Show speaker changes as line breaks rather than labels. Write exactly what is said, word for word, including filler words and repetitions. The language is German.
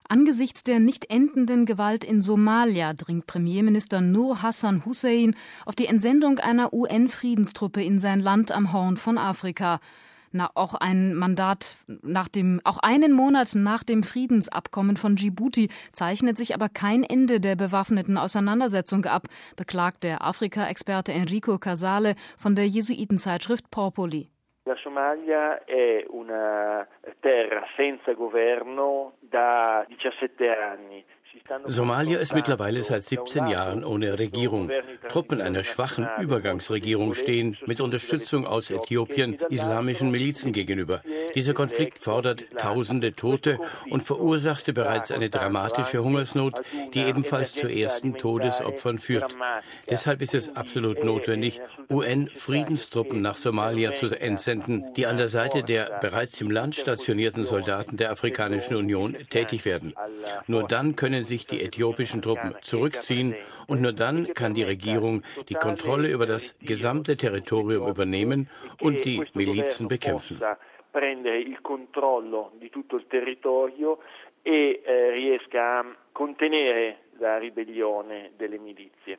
Angesichts der nicht endenden Gewalt in Somalia dringt Premierminister Nur Hassan Hussein auf die Entsendung einer U N-Friedenstruppe in sein Land am Horn von Afrika. Na, auch ein Mandat nach dem, auch einen Monat nach dem Friedensabkommen von Djibouti zeichnet sich aber kein Ende der bewaffneten Auseinandersetzung ab, beklagt der Afrika-Experte Enrico Casale von der Jesuitenzeitschrift Popoli.
La Somalia è una terra senza governo da diciassette anni.
Somalia ist mittlerweile seit siebzehn Jahren ohne Regierung. Truppen einer schwachen Übergangsregierung stehen mit Unterstützung aus Äthiopien islamischen Milizen gegenüber. Dieser Konflikt fordert tausende Tote und verursachte bereits eine dramatische Hungersnot, die ebenfalls zu ersten Todesopfern führt. Deshalb ist es absolut notwendig, U N-Friedenstruppen nach Somalia zu entsenden, die an der Seite der bereits im Land stationierten Soldaten der Afrikanischen Union tätig werden. Nur dann können sich die äthiopischen Truppen zurückziehen und nur dann kann die Regierung die Kontrolle über das gesamte Territorium übernehmen und die Milizen bekämpfen.
Prendere il controllo di tutto il territorio e riesca a contenere la ribellione delle milizie.